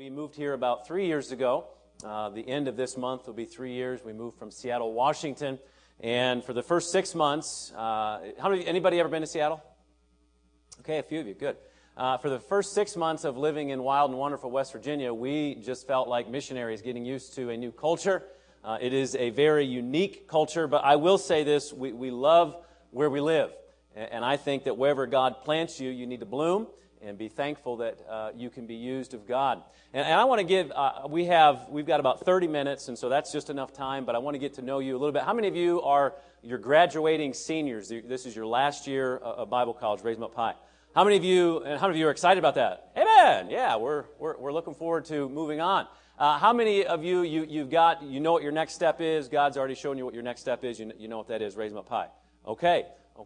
We moved here about 3 years ago. The end of this month will be 3 years. We moved from Seattle, Washington. And for the first 6 months, anybody ever been to Seattle? Okay, a few of you, good. For the first 6 months of living in wild and wonderful West Virginia, we just felt like missionaries getting used to a new culture. It is a very unique culture, but I will say this, we love where we live. And I think that wherever God plants you, you need to bloom and be thankful that you can be used of God. And I want to give, we've got about 30 minutes, and so that's just enough time, but I want to get to know you a little bit. How many of you are your graduating seniors? This is your last year of Bible college, Raise 'em Up High. How many of you are excited about that? Amen. Yeah, we're looking forward to moving on. How many of you know what your next step is? God's already shown you what your next step is. You know what that is, Raise 'em Up High. Okay.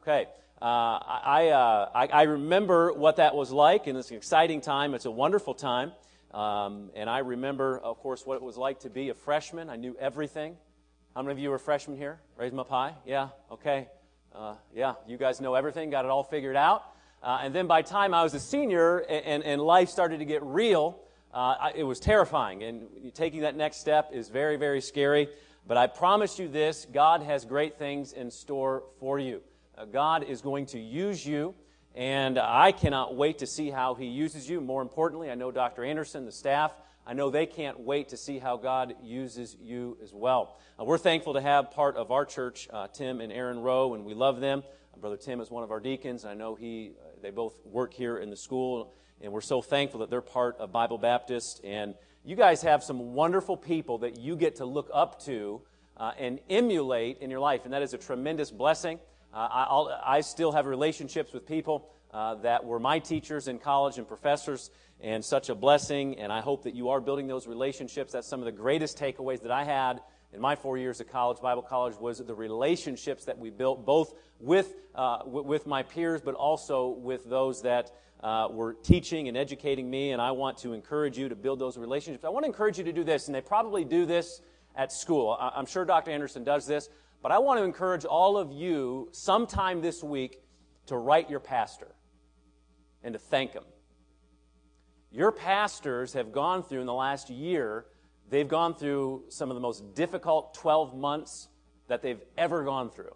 I remember what that was like, and it's an exciting time. It's a wonderful time. And I remember, of course, what it was like to be a freshman. I knew everything. How many of you were freshmen here? Raise them up high. Yeah, okay. Yeah, you guys know everything, got it all figured out. And then by the time I was a senior and life started to get real, it was terrifying. And taking that next step is very, very scary. But I promise you this, God has great things in store for you. God is going to use you, and I cannot wait to see how He uses you. More importantly, I know Dr. Anderson, the staff, I know they can't wait to see how God uses you as well. We're thankful to have part of our church, Tim and Aaron Rowe, and we love them. Brother Tim is one of our deacons. I know they both work here in the school, and we're so thankful that they're part of Bible Baptist. And you guys have some wonderful people that you get to look up to and emulate in your life, and that is a tremendous blessing. I still have relationships with people that were my teachers in college and professors, and such a blessing, and I hope that you are building those relationships. That's some of the greatest takeaways that I had in my 4 years of college, Bible college, was the relationships that we built, both with my peers, but also with those that were teaching and educating me, and I want to encourage you to build those relationships. I want to encourage you to do this, and they probably do this at school. I'm sure Dr. Anderson does this. But I want to encourage all of you sometime this week to write your pastor and to thank him. Your pastors have gone through, in the last year, they've gone through some of the most difficult 12 months that they've ever gone through.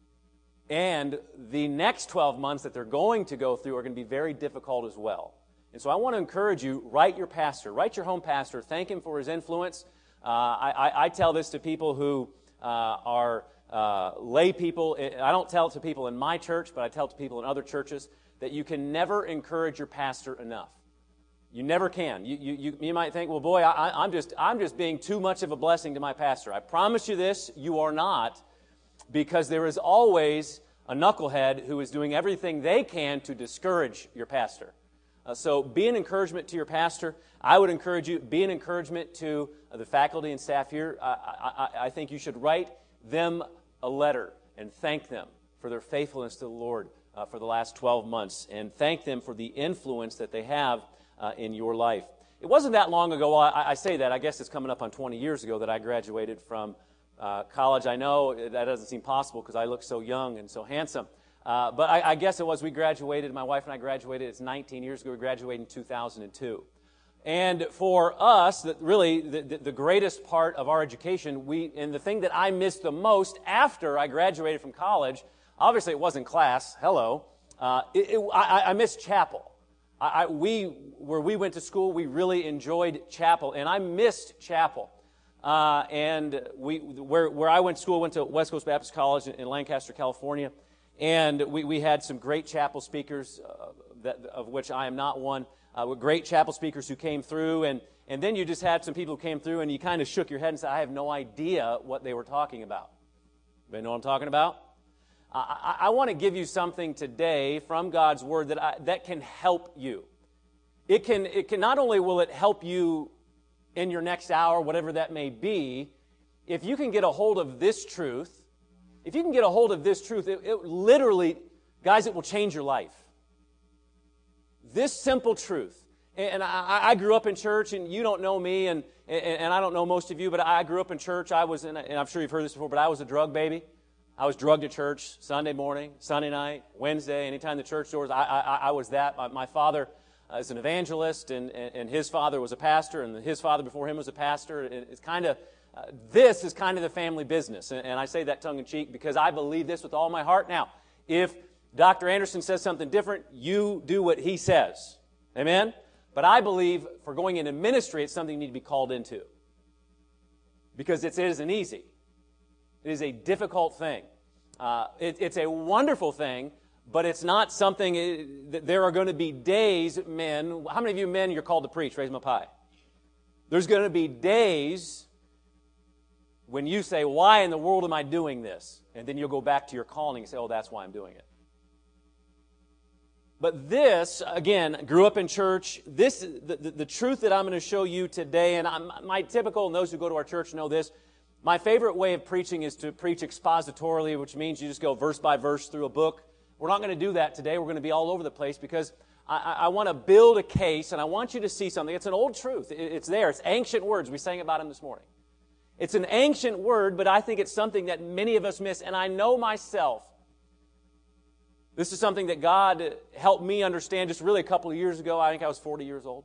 And the next 12 months that they're going to go through are going to be very difficult as well. And so I want to encourage you, write your pastor, write your home pastor, thank him for his influence. I tell this to people who are lay people. I don't tell it to people in my church, but I tell it to people in other churches, that you can never encourage your pastor enough. You never can. You might think, well, boy, I'm just being too much of a blessing to my pastor. I promise you this, you are not, because there is always a knucklehead who is doing everything they can to discourage your pastor. So be an encouragement to your pastor. I would encourage you, be an encouragement to the faculty and staff here. I think you should write them a letter and thank them for their faithfulness to the Lord for the last 12 months, and thank them for the influence that they have in your life. It wasn't that long ago, I say that, I guess it's coming up on 20 years ago that I graduated from college. I know that doesn't seem possible because I look so young and so handsome. But I guess it was, we graduated, my wife and I graduated, it's 19 years ago, we graduated in 2002. And for us, really, the greatest part of our education, and the thing that I missed the most after I graduated from college, obviously it wasn't class, hello, I missed chapel. Where we went to school, we really enjoyed chapel, and I missed chapel. And where I went to school, went to West Coast Baptist College in Lancaster, California, and we had some great chapel speakers, of which I am not one, with great chapel speakers who came through, and then you just had some people who came through, and you kind of shook your head and said, I have no idea what they were talking about. Anybody know what I'm talking about? I want to give you something today from God's Word that can help you. It can not only will it help you in your next hour, whatever that may be, if you can get a hold of this truth, it literally, guys, it will change your life. This simple truth. And I grew up in church, and you don't know me, and I don't know most of you, but I grew up in church. And I'm sure you've heard this before, but I was a drug baby. I was drugged to church Sunday morning, Sunday night, Wednesday, anytime the church doors, I was that. My father as an evangelist, and his father was a pastor, and his father before him was a pastor. It's kind of, this is kind of the family business. And I say that tongue-in-cheek because I believe this with all my heart. Now, if Dr. Anderson says something different, you do what he says. Amen? But I believe for going into ministry, it's something you need to be called into. Because it isn't easy. It is a difficult thing. It's a wonderful thing, but it's not something that there are going to be days, men. How many of you men you're called to preach? Raise them up high. There's going to be days when you say, why in the world am I doing this? And then you'll go back to your calling and say, oh, that's why I'm doing it. But this, again, grew up in church. This, the truth that I'm going to show you today, and my typical, and those who go to our church know this, my favorite way of preaching is to preach expositorily, which means you just go verse by verse through a book. We're not going to do that today. We're going to be all over the place because I want to build a case, and I want you to see something. It's an old truth. It's there. It's ancient words. We sang about them this morning. It's an ancient word, but I think it's something that many of us miss, and I know myself. This is something that God helped me understand just really a couple of years ago. I think I was 40 years old.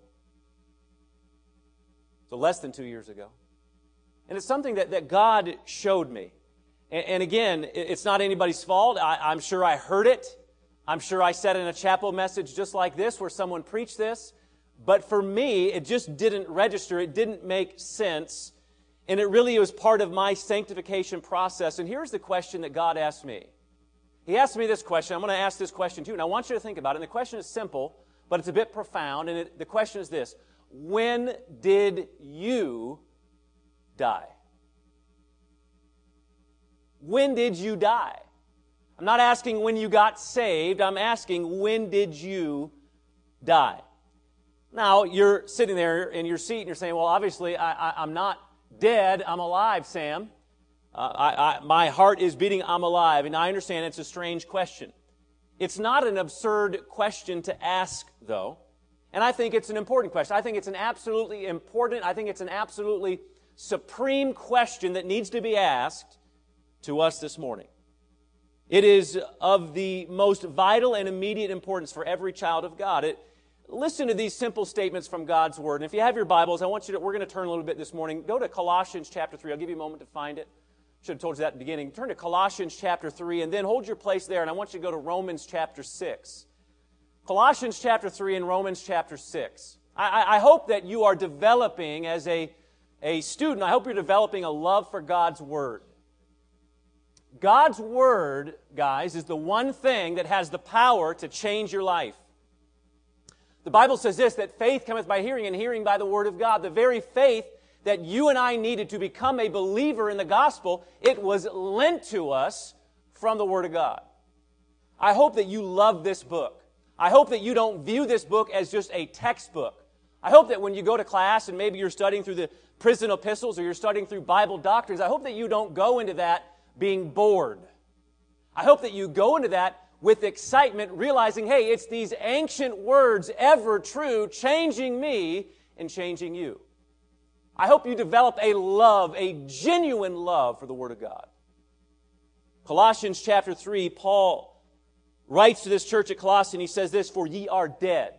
So less than 2 years ago. And it's something that God showed me. And again, it's not anybody's fault. I'm sure I heard it. I'm sure I said in a chapel message just like this where someone preached this. But for me, it just didn't register. It didn't make sense. And it really was part of my sanctification process. And here's the question that God asked me. He asked me this question. I'm going to ask this question too. And I want you to think about it. And the question is simple, but it's a bit profound. And the question is this. When did you die? When did you die? I'm not asking when you got saved. I'm asking when did you die? Now, you're sitting there in your seat and you're saying, well, obviously, I'm not dead. I'm alive, Sam. My heart is beating. I'm alive. And I understand it's a strange question. It's not an absurd question to ask, though. And I think it's an important question. I think it's an absolutely important, I think it's an absolutely supreme question that needs to be asked to us this morning. It is of the most vital and immediate importance for every child of God. Listen to these simple statements from God's Word. And if you have your Bibles, we're going to turn a little bit this morning. Go to Colossians chapter 3. I'll give you a moment to find it. Should have told you that at the beginning. Turn to Colossians chapter 3 and then hold your place there. And I want you to go to Romans chapter 6. Colossians chapter 3 and Romans chapter 6. I hope that you are developing as a student, I hope you're developing a love for God's Word. God's Word, guys, is the one thing that has the power to change your life. The Bible says this, that faith cometh by hearing, and hearing by the Word of God. The very faith that you and I needed to become a believer in the gospel, it was lent to us from the Word of God. I hope that you love this book. I hope that you don't view this book as just a textbook. I hope that when you go to class and maybe you're studying through the prison epistles or you're studying through Bible doctrines, I hope that you don't go into that being bored. I hope that you go into that with excitement, realizing, hey, it's these ancient words, ever true, changing me and changing you. I hope you develop a love, a genuine love for the Word of God. Colossians chapter 3, Paul writes to this church at Colossae, and he says this, for ye are dead.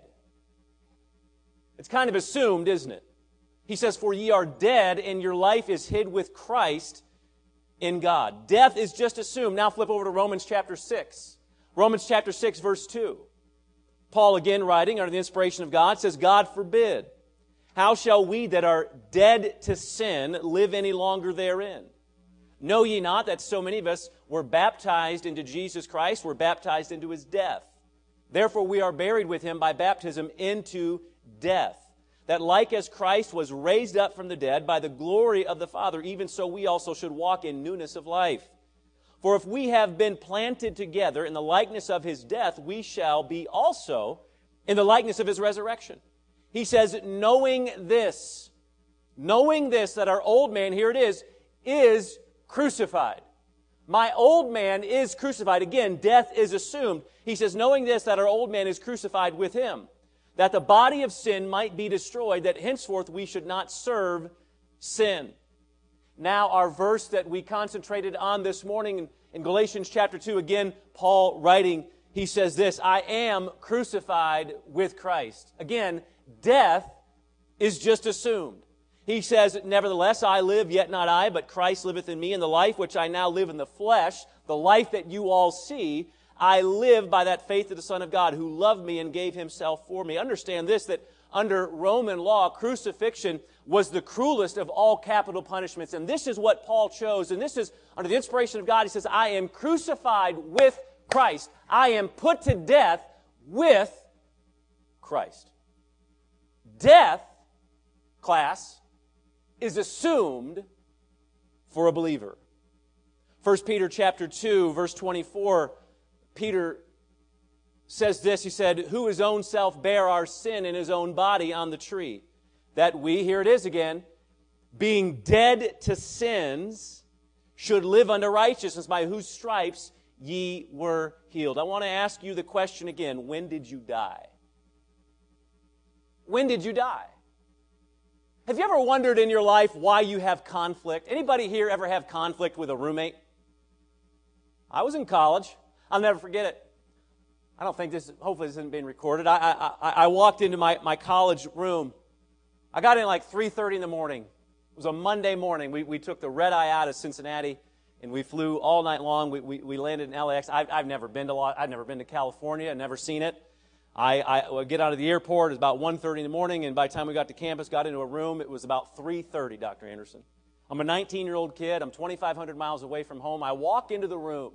It's kind of assumed, isn't it? He says, for ye are dead, and your life is hid with Christ in God. Death is just assumed. Now flip over to Romans chapter 6. Romans chapter 6, verse 2. Paul, again writing under the inspiration of God, says, God forbid. How shall we that are dead to sin live any longer therein? Know ye not that so many of us were baptized into Jesus Christ, were baptized into His death? Therefore we are buried with Him by baptism into death, that like as Christ was raised up from the dead by the glory of the Father, even so we also should walk in newness of life. For if we have been planted together in the likeness of His death, we shall be also in the likeness of His resurrection. He says, knowing this, that our old man, here it is crucified. My old man is crucified. Again, death is assumed. He says, knowing this, that our old man is crucified with Him, that the body of sin might be destroyed, that henceforth we should not serve sin. Now, our verse that we concentrated on this morning in Galatians chapter 2, again, Paul writing, he says this, I am crucified with Christ. Again, death is just assumed. He says, nevertheless, I live, yet not I, but Christ liveth in me, and the life which I now live in the flesh, the life that you all see, I live by that faith of the Son of God, who loved me and gave himself for me. Understand this, that under Roman law, crucifixion was the cruelest of all capital punishments. And this is what Paul chose. And this is, under the inspiration of God, he says, I am crucified with Christ. I am put to death with Christ. Death, class, is assumed for a believer. 1 Peter chapter 2, verse 24, Peter says this, he said, who his own self bare our sin in his own body on the tree, that we, here it is again, being dead to sins, should live unto righteousness, by whose stripes ye were healed. I want to ask you the question again, when did you die? When did you die? Have you ever wondered in your life why you have conflict? Anybody here ever have conflict with a roommate? I was in college. I'll never forget it. I don't think hopefully this isn't being recorded. I walked into my college room. I got in like 3:30 in the morning. It was a Monday morning. We took the red eye out of Cincinnati, and we flew all night long. We landed in LAX. I've never been to California. I've never seen it. I would get out of the airport. It was about 1:30 in the morning, and by the time we got to campus, got into a room, it was about 3:30, Dr. Anderson. I'm a 19-year-old kid. I'm 2,500 miles away from home. I walk into the room.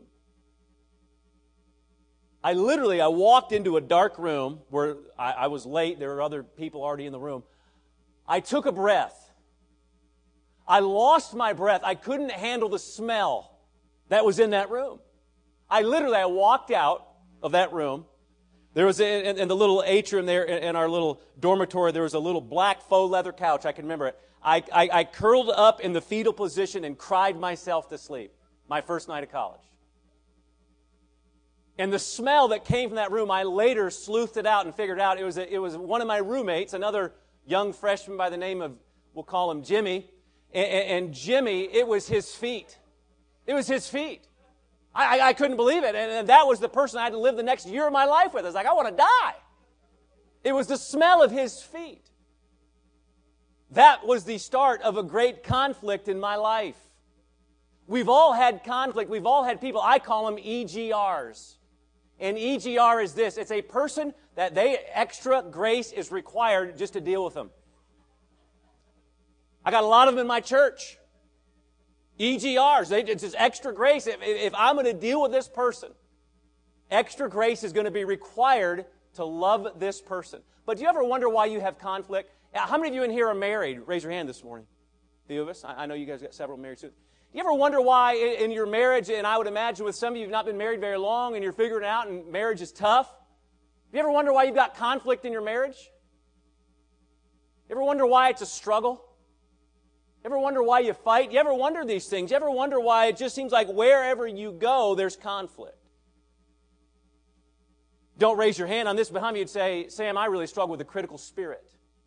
I walked into a dark room where I was late. There were other people already in the room. I took a breath. I lost my breath. I couldn't handle the smell that was in that room. I walked out of that room. There was, in the little atrium there, in our little dormitory, there was a little black faux leather couch. I can remember it. I curled up in the fetal position and cried myself to sleep my first night of college. And the smell that came from that room, I later sleuthed it out and figured out it was one of my roommates, another young freshman by the name of, we'll call him Jimmy. And Jimmy, it was his feet. It was his feet. I couldn't believe it. And that was the person I had to live the next year of my life with. I was like, I want to die. It was the smell of his feet. That was the start of a great conflict in my life. We've all had conflict. We've all had people. I call them EGRs. An EGR is this. It's a person that extra grace is required just to deal with them. I got a lot of them in my church. EGRs. It's just extra grace. If I'm going to deal with this person, extra grace is going to be required to love this person. But do you ever wonder why you have conflict? How many of you in here are married? Raise your hand this morning. A few of us. I know you guys got several married too. You ever wonder why in your marriage, and I would imagine with some of you, you've not been married very long and you're figuring it out and marriage is tough? You ever wonder why you've got conflict in your marriage? You ever wonder why it's a struggle? You ever wonder why you fight? You ever wonder these things? You ever wonder why it just seems like wherever you go, there's conflict? Don't raise your hand on this behind me. You'd say, Sam, I really struggle with a critical spirit.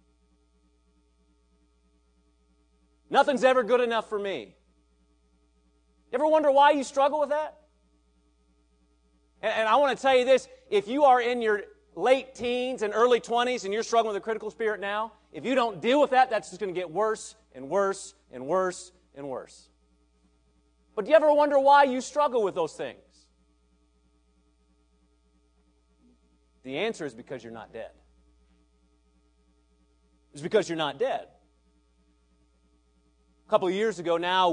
Nothing's ever good enough for me. You ever wonder why you struggle with that? And I want to tell you this, if you are in your late teens and early 20s and you're struggling with a critical spirit now, if you don't deal with that, that's just going to get worse and worse and worse and worse. But do you ever wonder why you struggle with those things? The answer is because you're not dead. It's because you're not dead. A couple of years ago now,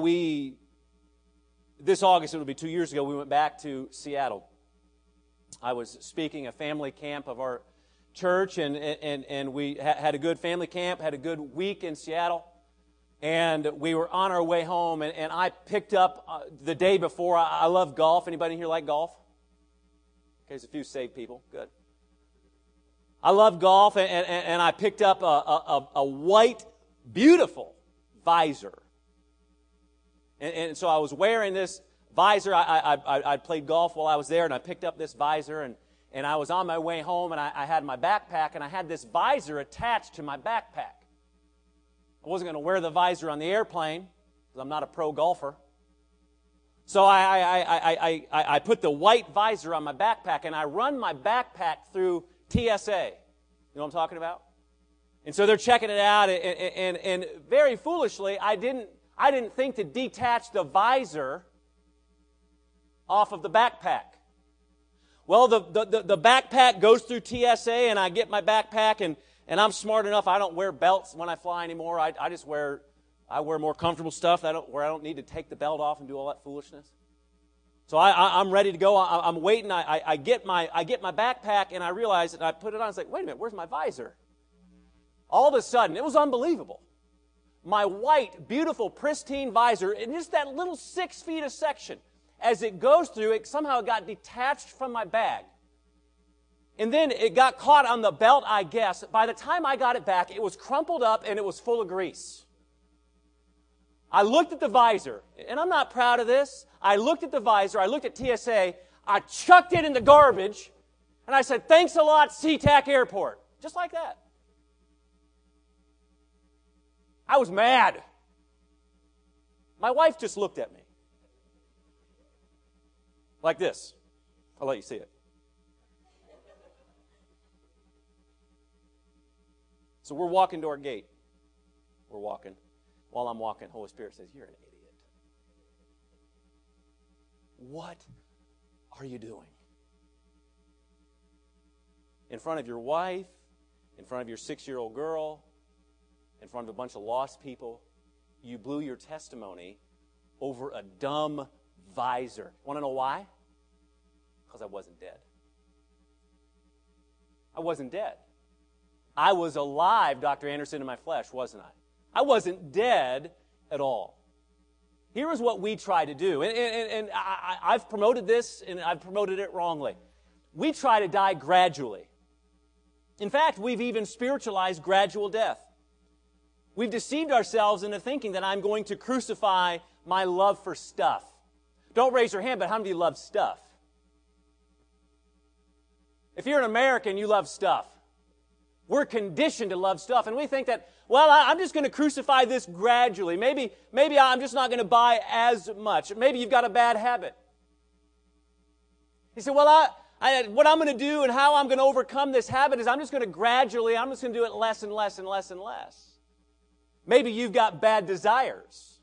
this August, it'll be 2 years ago, we went back to Seattle. I was speaking a family camp of our church, and we had a good family camp, had a good week in Seattle, and we were on our way home, and I picked up the day before. I love golf. Anybody in here like golf? Okay, there's a few saved people. Good. I love golf, and I picked up a white, beautiful visor. And so I was wearing this visor. I played golf while I was there, and I picked up this visor, and I was on my way home, and I had my backpack, and I had this visor attached to my backpack. I wasn't going to wear the visor on the airplane, because I'm not a pro golfer. So I put the white visor on my backpack, and I run my backpack through TSA. You know what I'm talking about? And so they're checking it out, and very foolishly, I didn't think to detach the visor off of the backpack. Well, the backpack goes through TSA, and I get my backpack, and I'm smart enough. I don't wear belts when I fly anymore. I just wear more comfortable stuff where I don't need to take the belt off and do all that foolishness. So I'm ready to go. I'm waiting. I get my backpack, and I realize that I put it on. It's like, wait a minute, where's my visor? All of a sudden, it was unbelievable. My white, beautiful, pristine visor, and just that little 6 feet of section, as it goes through, it somehow got detached from my bag. And then it got caught on the belt, I guess. By the time I got it back, it was crumpled up and it was full of grease. I looked at the visor, and I'm not proud of this. I looked at the visor, I looked at TSA, I chucked it in the garbage, and I said, thanks a lot, SeaTac Airport. Just like that. I was mad. My wife just looked at me. Like this. I'll let you see it. So we're walking to our gate. We're walking. While I'm walking, Holy Spirit says, you're an idiot. What are you doing? In front of your wife, in front of your 6-year-old girl, in front of a bunch of lost people, you blew your testimony over a dumb visor. Want to know why? Because I wasn't dead. I wasn't dead. I was alive, Dr. Anderson, in my flesh, wasn't I? I wasn't dead at all. Here is what we try to do, and I've promoted this, and I've promoted it wrongly. We try to die gradually. In fact, we've even spiritualized gradual death. We've deceived ourselves into thinking that I'm going to crucify my love for stuff. Don't raise your hand, but how many of you love stuff? If you're an American, you love stuff. We're conditioned to love stuff, and we think that, well, I'm just going to crucify this gradually. Maybe I'm just not going to buy as much. Maybe you've got a bad habit. You say, well, what I'm going to do and how I'm going to overcome this habit is I'm just going to do it less and less and less and less. Maybe you've got bad desires.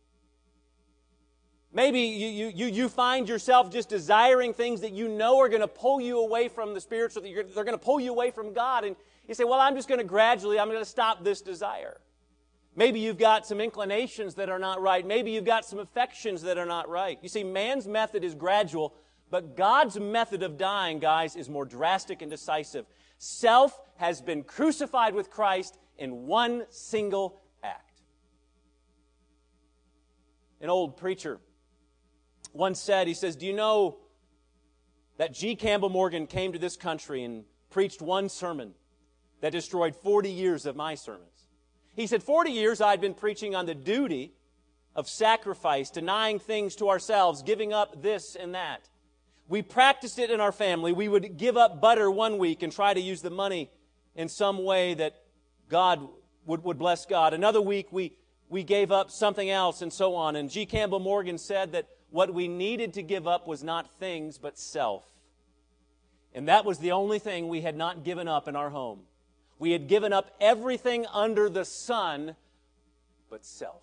Maybe you find yourself just desiring things that you know are going to pull you away from the spiritual, they're going to pull you away from God, and you say, well, I'm going to stop this desire. Maybe you've got some inclinations that are not right. Maybe you've got some affections that are not right. You see, man's method is gradual, but God's method of dying, guys, is more drastic and decisive. Self has been crucified with Christ in one single act. An old preacher once said, he says, do you know that G. Campbell Morgan came to this country and preached one sermon that destroyed 40 years of my sermons? He said, 40 years I'd been preaching on the duty of sacrifice, denying things to ourselves, giving up this and that. We practiced it in our family. We would give up butter one week and try to use the money in some way that God would bless God. Another week we gave up something else and so on. And G. Campbell Morgan said that what we needed to give up was not things but self. And that was the only thing we had not given up in our home. We had given up everything under the sun but self.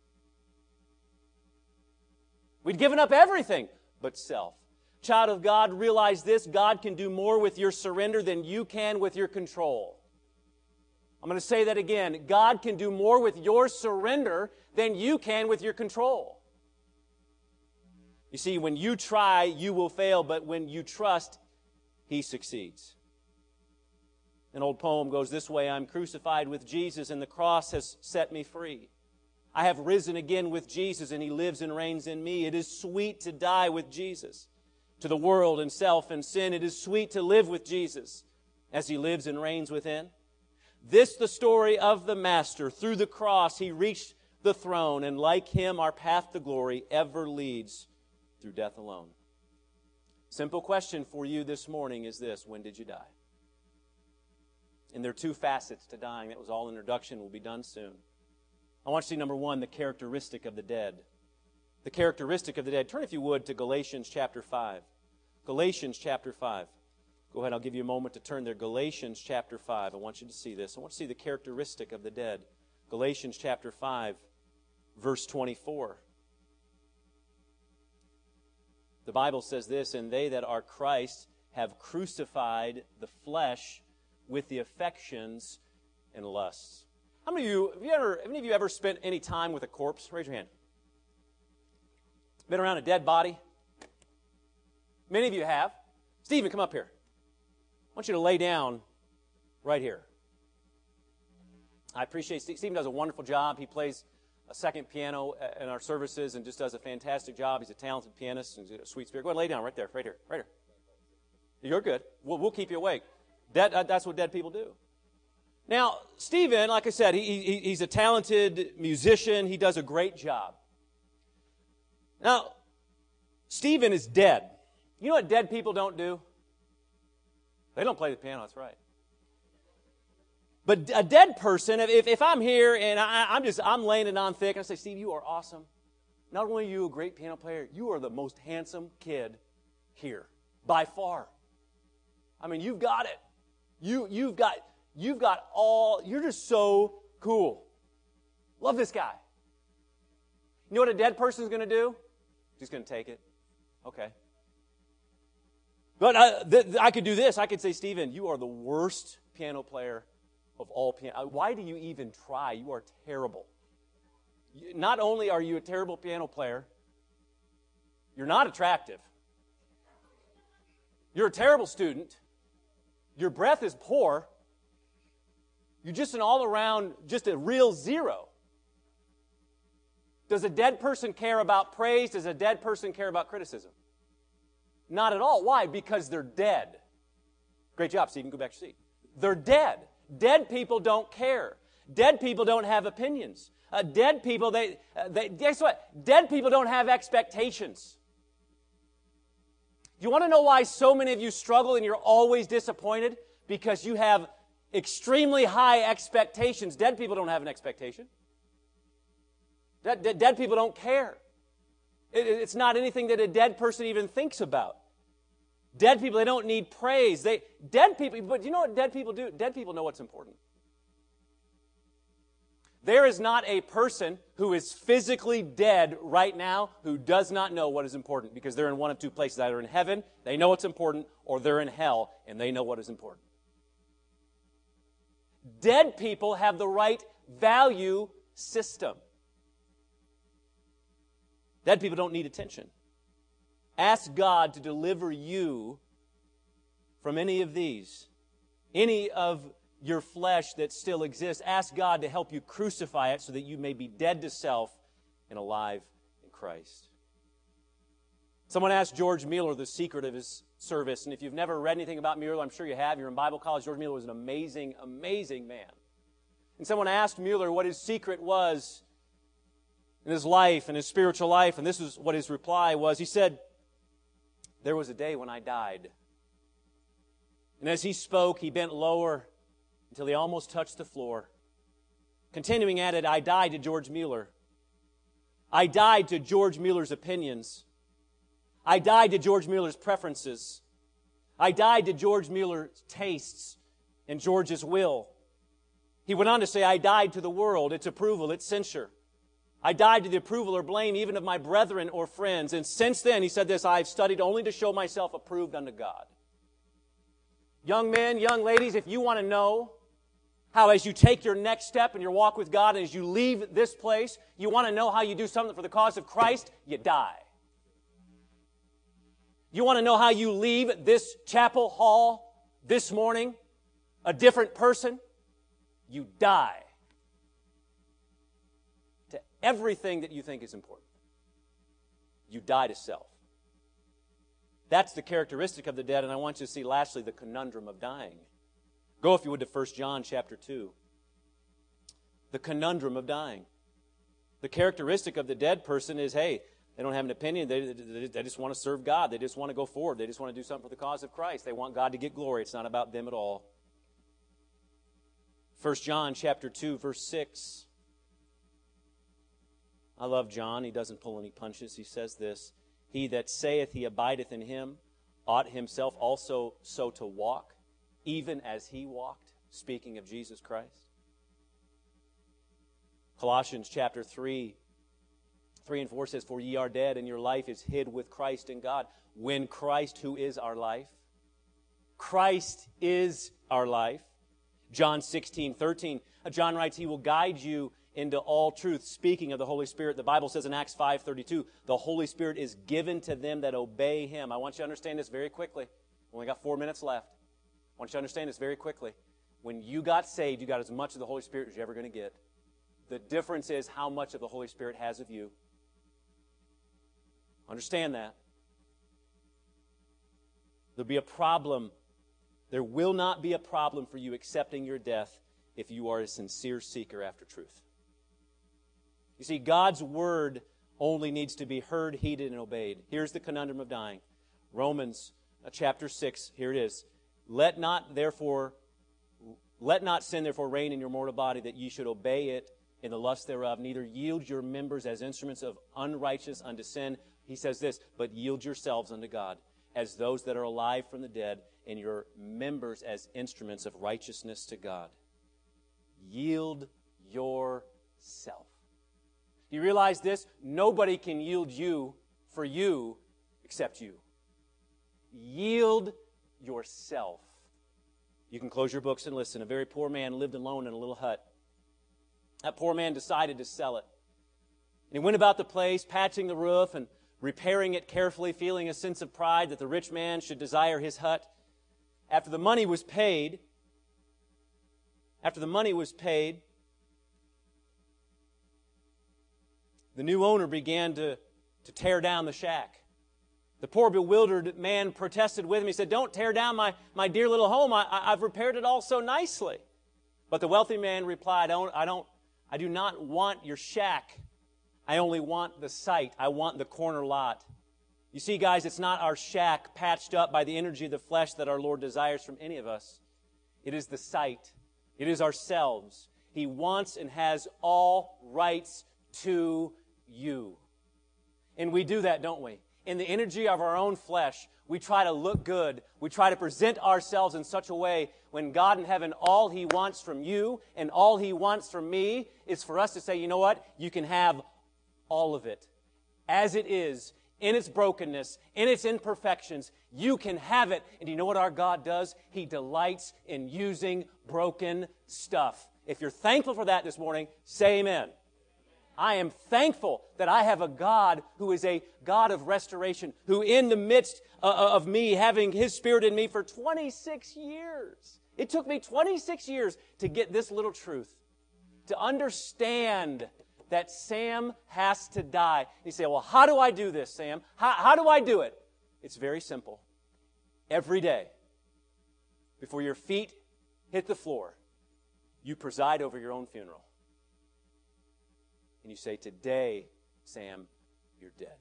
We'd given up everything but self. Child of God, realize this: God can do more with your surrender than you can with your control. I'm going to say that again. God can do more with your surrender than you can with your control. You see, when you try, you will fail, but when you trust, He succeeds. An old poem goes this way: I'm crucified with Jesus, and the cross has set me free. I have risen again with Jesus, and He lives and reigns in me. It is sweet to die with Jesus. To the world and self and sin, it is sweet to live with Jesus as He lives and reigns within. This the story of the Master. Through the cross, He reached the throne, and like Him, our path to glory ever leads through death alone. Simple question for you this morning is this: when did you die? And there are two facets to dying. That was all introduction. We'll be done soon. I want you to see, number one, the characteristic of the dead. The characteristic of the dead. Turn, if you would, to Galatians chapter 5. Galatians chapter 5. Go ahead, I'll give you a moment to turn there. Galatians chapter 5. I want you to see this. I want to see the characteristic of the dead. Galatians chapter 5, verse 24. The Bible says this, "And they that are Christ have crucified the flesh with the affections and lusts." How many of you ever spent any time with a corpse? Raise your hand. Been around a dead body? Many of you have. Stephen, come up here. I want you to lay down right here. I appreciate Stephen does a wonderful job. He plays a second piano in our services and just does a fantastic job. He's a talented pianist and he's a sweet spirit. Go ahead and lay down right there, right here, right here. You're good. We'll keep you awake. That's what dead people do. Now, Stephen, like I said, he's a talented musician. He does a great job. Now, Stephen is dead. You know what dead people don't do? They don't play the piano, that's right. But a dead person, if I'm here and I'm laying it on thick, and I say, "Steve, you are awesome. Not only are you a great piano player, you are the most handsome kid here, by far. I mean, you've got it. You've got all, you're just so cool. Love this guy." You know what a dead person's going to do? He's going to take it. Okay. But I could do this. I could say, "Stephen, you are the worst piano player of all piano. Why do you even try? You are terrible. Not only are you a terrible piano player, you're not attractive. You're a terrible student. Your breath is poor. You're just an all-around, just a real zero." Does a dead person care about praise? Does a dead person care about criticism? Not at all. Why? Because they're dead. Great job, Stephen. Go back to your seat. They're dead. Dead people don't care. Dead people don't have opinions. Dead people, they guess what? Dead people don't have expectations. You want to know why so many of you struggle and you're always disappointed? Because you have extremely high expectations. Dead people don't have an expectation. Dead people don't care. It's not anything that a dead person even thinks about. Dead people, they don't need praise. Dead people, but you know what dead people do? Dead people know what's important. There is not a person who is physically dead right now who does not know what is important, because they're in one of two places. Either in heaven, they know what's important, or they're in hell, and they know what is important. Dead people have the right value system. Dead people don't need attention. Ask God to deliver you from any of these, any of your flesh that still exists. Ask God to help you crucify it so that you may be dead to self and alive in Christ. Someone asked George Mueller the secret of his service, and if you've never read anything about Mueller, I'm sure you have. You're in Bible college. George Mueller was an amazing, amazing man. And someone asked Mueller what his secret was in his life and his spiritual life, and this is what his reply was. He said, "There was a day when I died." And as he spoke, he bent lower until he almost touched the floor. Continuing at it, I died to George Mueller. I died to George Mueller's opinions. I died to George Mueller's preferences. I died to George Mueller's tastes and George's will. He went on to say, I died to the world, its approval, its censure. I died to the approval or blame even of my brethren or friends. And since then, he said this, I have studied only to show myself approved unto God. Young men, young ladies, if you want to know how as you take your next step in your walk with God and as you leave this place, you want to know how you do something for the cause of Christ, you die. You want to know how you leave this chapel hall this morning a different person? You die to everything that you think is important. You die to self. That's the characteristic of the dead, and I want you to see lastly the conundrum of dying. Go, if you would, to 1 John chapter 2. The conundrum of dying. The characteristic of the dead person is, hey, they don't have an opinion. They just want to serve God. They just want to go forward. They just want to do something for the cause of Christ. They want God to get glory. It's not about them at all. 1 John chapter 2, verse 6. I love John. He doesn't pull any punches. He says this, "He that saith he abideth in him ought himself also so to walk, even as he walked," speaking of Jesus Christ. Colossians chapter 3 and 4 says, "For ye are dead, and your life is hid with Christ in God." When Christ, who is our life, Christ is our life. John 16:13, John writes, "He will guide you into all truth," speaking of the Holy Spirit. The Bible says in Acts 5:32, "The Holy Spirit is given to them that obey Him." I want you to understand this very quickly. We only got 4 minutes left. I want you to understand this very quickly. When you got saved, you got as much of the Holy Spirit as you're ever going to get. The difference is how much of the Holy Spirit has of you. Understand that. There'll be a problem. There will not be a problem for you accepting your death if you are a sincere seeker after truth. You see, God's Word only needs to be heard, heeded, and obeyed. Here's the conundrum of dying. Romans chapter 6, here it is. Let not sin therefore reign in your mortal body, that ye should obey it in the lust thereof. Neither yield your members as instruments of unrighteousness unto sin. He says this, "But yield yourselves unto God, as those that are alive from the dead, and your members as instruments of righteousness to God." Yield yourself. Do you realize this? Nobody can yield you for you except you. Yield yourself. You can close your books and listen. A very poor man lived alone in a little hut. That poor man decided to sell it. And he went about the place, patching the roof and repairing it carefully, feeling a sense of pride that the rich man should desire his hut. After the money was paid, the new owner began to tear down the shack. The poor bewildered man protested with him. He said, "Don't tear down my dear little home. I've repaired it all so nicely." But the wealthy man replied, I do not want your shack. I only want the site. I want the corner lot. You see, guys, it's not our shack patched up by the energy of the flesh that our Lord desires from any of us. It is the site. It is ourselves. He wants and has all rights to you. And we do that, don't we? In the energy of our own flesh, we try to look good. We try to present ourselves in such a way when God in heaven, all He wants from you and all He wants from me is for us to say, you know what? You can have all of it. As it is, in its brokenness, in its imperfections, you can have it. And you know what our God does? He delights in using broken stuff. If you're thankful for that this morning, say amen. I am thankful that I have a God who is a God of restoration, who in the midst of me having His Spirit in me for 26 years. It took me 26 years to get this little truth, to understand that Sam has to die. You say, well, how do I do this, Sam? How do I do it? It's very simple. Every day, before your feet hit the floor, you preside over your own funeral. And you say, today, Sam, you're dead.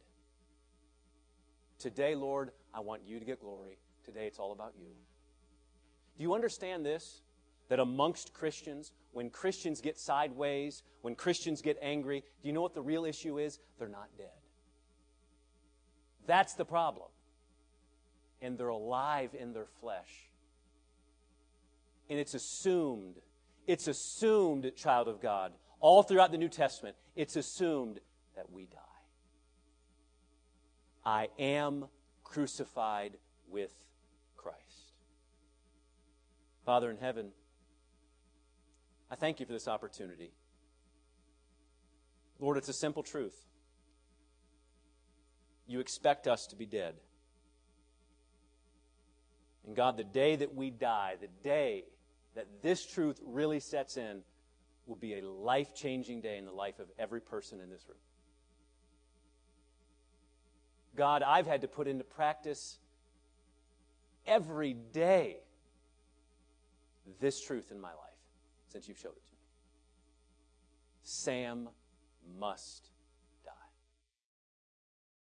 Today, Lord, I want you to get glory. Today, it's all about you. Do you understand this? That amongst Christians, when Christians get sideways, when Christians get angry, do you know what the real issue is? They're not dead. That's the problem. And they're alive in their flesh. And it's assumed, child of God, all throughout the New Testament, it's assumed that we die. I am crucified with Christ. Father in heaven, I thank you for this opportunity. Lord, it's a simple truth. You expect us to be dead. And God, the day that we die, the day that this truth really sets in, will be a life-changing day in the life of every person in this room. God, I've had to put into practice every day this truth in my life since you've showed it to me. Sam must